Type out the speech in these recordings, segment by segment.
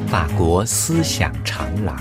法国思想长廊。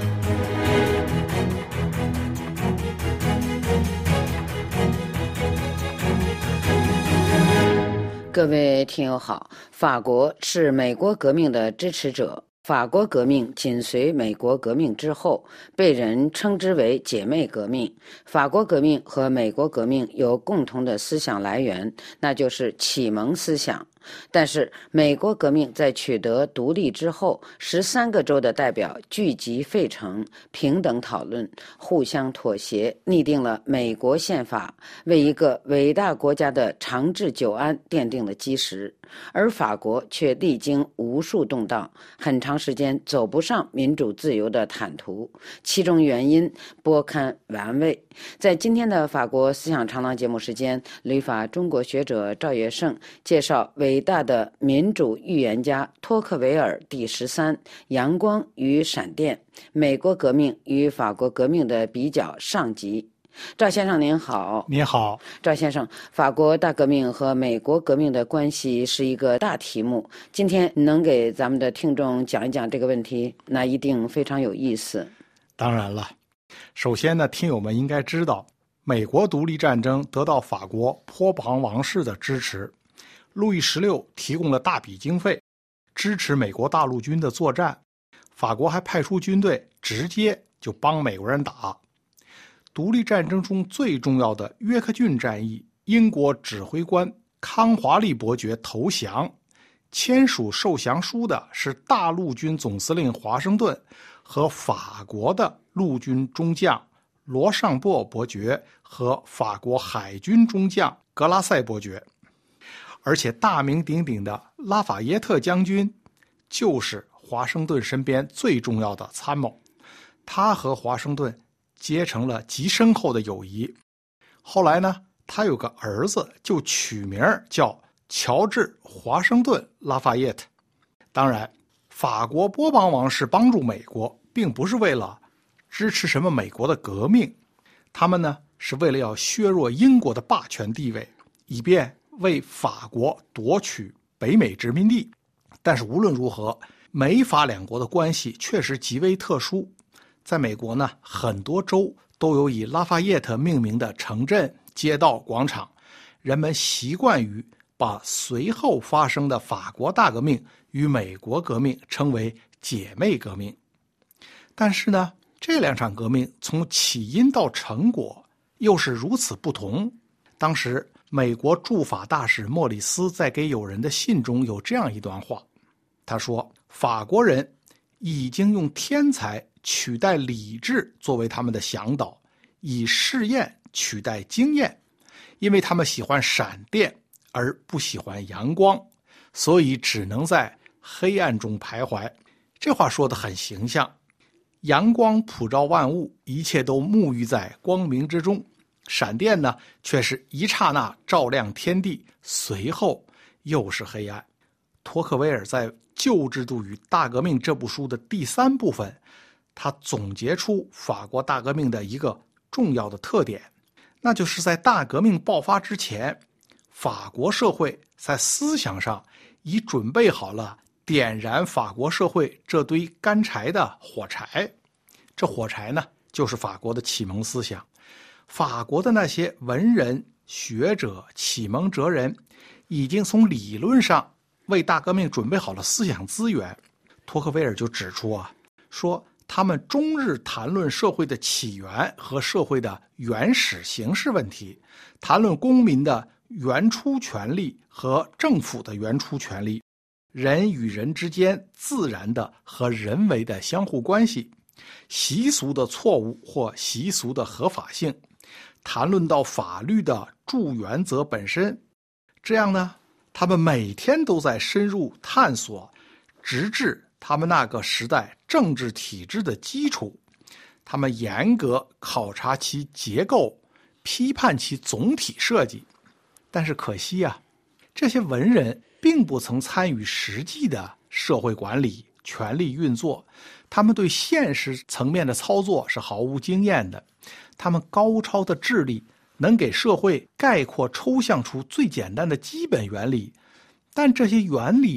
各位听友好，法国是美国革命的支持者。法国革命紧随美国革命之后，被人称之为姐妹革命。法国革命和美国革命有共同的思想来源，那就是启蒙思想。但是美国革命在取得独立之后，13个州的代表聚集费城，平等讨论，互相妥协，拟定了美国宪法，为一个伟大国家的长治久安奠定了基石。而法国却历经无数动荡，很长时间走不上民主自由的坦途，其中原因拨堪玩味。在今天的法国思想长廊节目时间，旅法中国学者赵月胜介绍伟大的民主预言家托克维尔第13阳光与闪电，美国革命与法国革命的比较上集。赵先生您好。 你好。 赵先生，法国大革命和美国革命的关系是一个大题目，今天能给咱们的听众讲一讲这个问题，那一定非常有意思。 当然了，首先呢，听友们应该知道，美国独立战争得到法国波旁王室的支持，路易16提供了大笔经费，支持美国大陆军的作战，法国还派出军队直接就帮美国人打。独立战争中最重要的约克郡战役，英国指挥官康华利伯爵投降，签署受降书的是大陆军总司令华盛顿和法国的陆军中将罗尚波伯爵和法国海军中将格拉塞伯爵。而且大名鼎鼎的拉法耶特将军就是华盛顿身边最重要的参谋，他和华盛顿结成了极深厚的友谊。后来呢，他有个儿子就取名叫乔治·华盛顿·拉法耶特。当然，法国波旁王室帮助美国并不是为了支持什么美国的革命，他们呢是为了要削弱英国的霸权地位，以便为法国夺取北美殖民地。但是无论如何，美法两国的关系确实极为特殊。在美国呢，很多州都有以拉法耶特命名的城镇、街道、广场，人们习惯于把随后发生的法国大革命与美国革命称为姐妹革命。但是呢，这两场革命从起因到成果又是如此不同。当时美国驻法大使莫里斯在给友人的信中有这样一段话，他说，法国人已经用天才取代理智作为他们的向导，以试验取代经验，因为他们喜欢闪电而不喜欢阳光，所以只能在黑暗中徘徊。这话说得很形象，阳光普照万物，一切都沐浴在光明之中，闪电呢却是一刹那照亮天地，随后又是黑暗。托克维尔在《旧制度与大革命》这部书的第3部分，他总结出法国大革命的一个重要的特点，那就是在大革命爆发之前，法国社会在思想上已准备好了点燃法国社会这堆干柴的火柴。这火柴呢，就是法国的启蒙思想。法国的那些文人、学者、启蒙哲人已经从理论上为大革命准备好了思想资源。托克维尔就指出说他们终日谈论社会的起源和社会的原始形式问题，谈论公民的原初权利和政府的原初权利，人与人之间自然的和人为的相互关系，习俗的错误或习俗的合法性，谈论到法律的著原则本身。这样呢，他们每天都在深入探索，直至他们那个时代政治体制的基础。他们严格考察其结构，批判其总体设计。但是可惜这些文人并不曾参与实际的社会管理、权力运作，他们对现实层面的操作是毫无经验的。他们高超的智力能给社会概括抽象出最简单的基本原理，但这些原理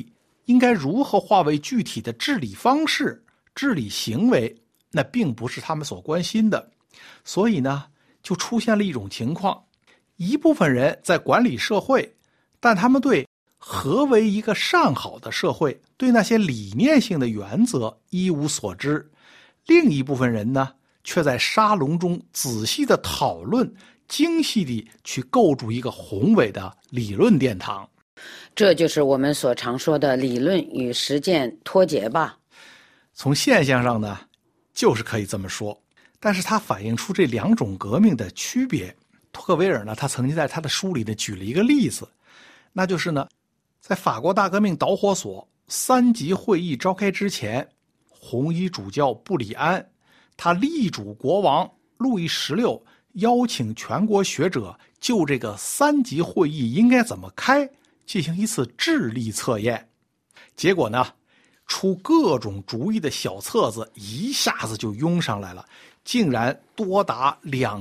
应该如何化为具体的治理方式、治理行为，那并不是他们所关心的。所以呢，就出现了一种情况，一部分人在管理社会，但他们对何为一个上好的社会，对那些理念性的原则一无所知。另一部分人呢，却在沙龙中仔细的讨论，精细地去构筑一个宏伟的理论殿堂。 这就是我们所常说的理论与实践脱节吧。 从现象上呢，就是可以这么说，但是它反映出这两种革命的区别。托克维尔呢，他曾经在他的书里呢举了一个例子，那就是呢，在法国大革命导火索3级会议召开之前，红衣主教布里安他力主国王路易16邀请全国学者就这个3级会议应该怎么开进行一次智力测验。结果呢，出各种主意的小册子一下子就涌上来了，竟然多达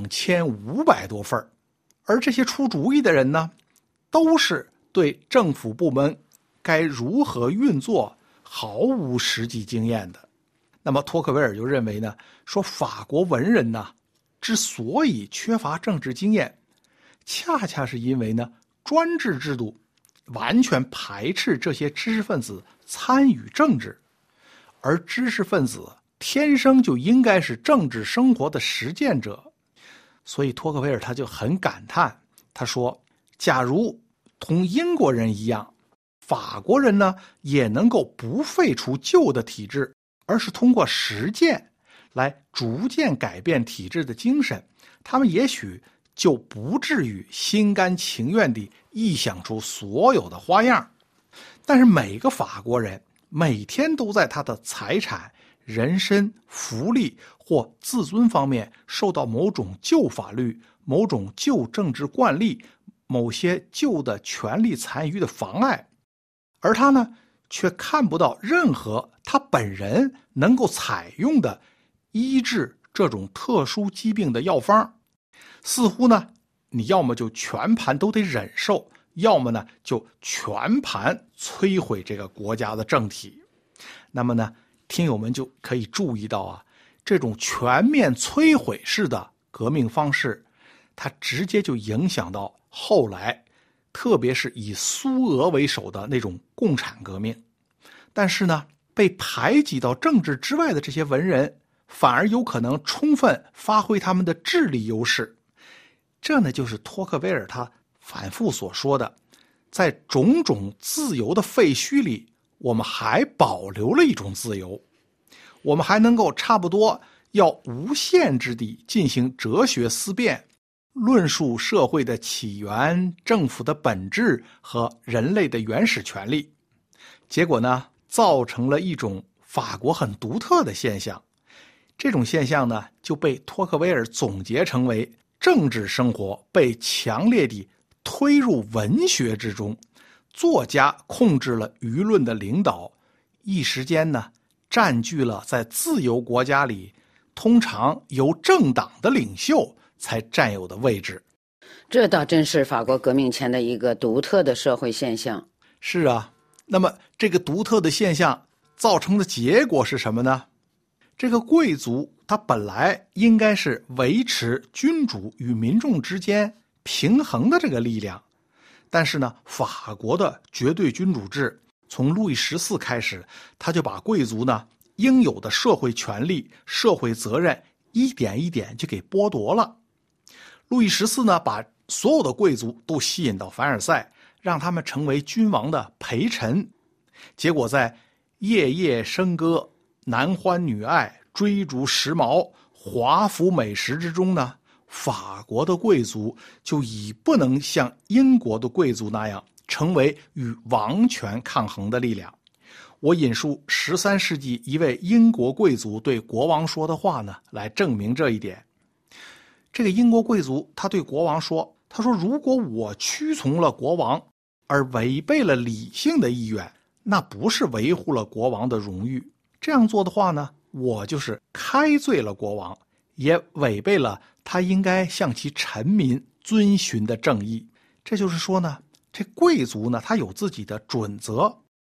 2500多份。而这些出主意的人呢，都是对政府部门该如何运作毫无实际经验的。那么托克维尔就认为呢，说法国文人呢之所以缺乏政治经验，恰恰是因为呢专制制度完全排斥这些知识分子参与政治，而知识分子天生就应该是政治生活的实践者。所以托克维尔他就很感叹，他说，假如同英国人一样，法国人呢也能够不废除旧的体制，而是通过实践来逐渐改变体制的精神，他们也许就不至于心甘情愿地臆想出所有的花样。但是每个法国人每天都在他的财产、人身、福利或自尊方面受到某种旧法律、某种旧政治惯例、某些旧的权力残余的妨碍，而他呢却看不到任何他本人能够采用的医治这种特殊疾病的药方。似乎呢，你要么就全盘都得忍受，要么呢就全盘摧毁这个国家的政体。那么呢，听友们就可以注意到啊，这种全面摧毁式的革命方式，它直接就影响到后来，特别是以苏俄为首的那种共产革命。但是呢，被排挤到政治之外的这些文人，反而有可能充分发挥他们的智力优势。这呢，就是托克维尔他反复所说的，在种种自由的废墟里，我们还保留了一种自由，我们还能够差不多要无限制地进行哲学思辨，论述社会的起源、政府的本质和人类的原始权利。结果呢，造成了一种法国很独特的现象。这种现象呢，就被托克维尔总结成为政治生活被强烈地推入文学之中，作家控制了舆论的领导，一时间呢，占据了在自由国家里通常由政党的领袖才占有的位置。 这倒真是法国革命前的一个独特的社会现象。 是啊，那么这个独特的现象造成的结果是什么呢？这个贵族他本来应该是维持君主与民众之间平衡的这个力量，但是呢，法国的绝对君主制从路易14开始，他就把贵族呢应有的社会权利、社会责任一点一点就给剥夺了。路易14呢，把所有的贵族都吸引到凡尔赛，让他们成为君王的陪臣。结果在夜夜笙歌、男欢女爱、追逐时髦、华服美食之中呢，法国的贵族就已不能像英国的贵族那样成为与王权抗衡的力量。我引述13世纪一位英国贵族对国王说的话呢，来证明这一点。这个英国贵族他对国王说，他说，如果我屈从了国王而违背了理性的意愿，那不是维护了国王的荣誉，这样做的话呢，我就是开罪了国王，也违背了他应该向其臣民遵循的正义。这就是说呢，这贵族呢，他有自己的准则，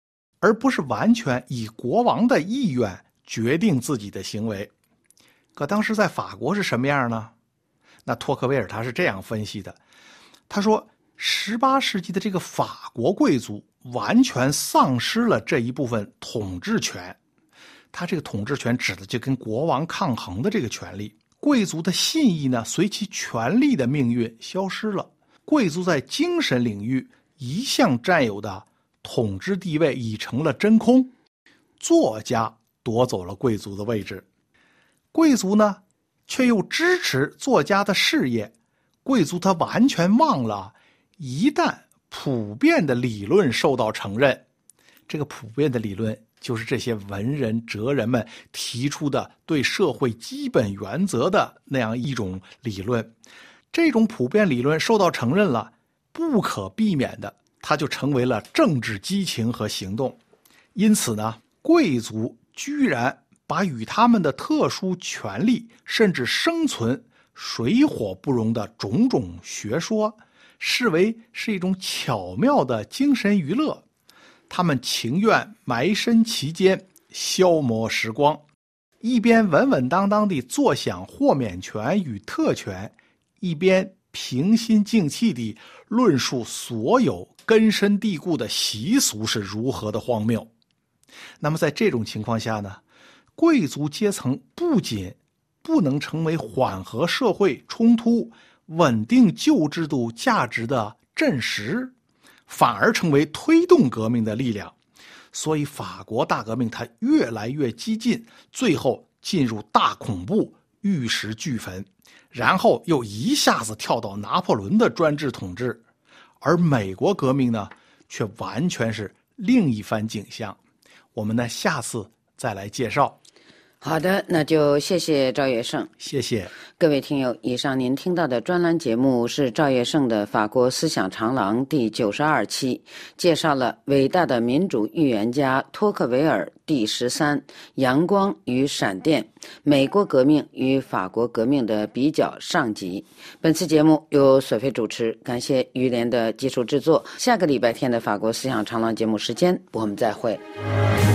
而不是完全以国王的意愿决定自己的行为。可当时在法国是什么样呢？那托克维尔他是这样分析的，他说18世纪的这个法国贵族完全丧失了这一部分统治权，他这个统治权指的就跟国王抗衡的这个权利。贵族的信义呢，随其权力的命运消失了。贵族在精神领域一向占有的统治地位已成了真空，作家夺走了贵族的位置。贵族呢，却又支持作家的事业。贵族他完全忘了，一旦普遍的理论受到承认，这个普遍的理论就是这些文人哲人们提出的对社会基本原则的那样一种理论。这种普遍理论受到承认了，不可避免的，它就成为了政治激情和行动。因此呢，贵族居然把与他们的特殊权利甚至生存水火不容的种种学说视为是一种巧妙的精神娱乐，他们情愿埋身其间消磨时光，一边稳稳当当地坐享豁免权与特权，一边平心静气地论述所有根深蒂固的习俗是如何的荒谬。那么在这种情况下呢，贵族阶层不仅不能成为缓和社会冲突、稳定旧制度价值的阵石，反而成为推动革命的力量。所以法国大革命它越来越激进，最后进入大恐怖，玉石俱焚，然后又一下子跳到拿破仑的专制统治。而美国革命呢，却完全是另一番景象。我们呢，下次再来介绍。 好的，那就谢谢赵月胜。 谢谢各位听友，以上您听到的专栏节目是赵月胜的《法国思想长廊》第92期，介绍了伟大的民主预言家托克维尔第13阳光与闪电，美国革命与法国革命的比较上集。本次节目由索菲主持，感谢于连的技术制作。下个礼拜天的法国思想长廊节目时间，我们再会。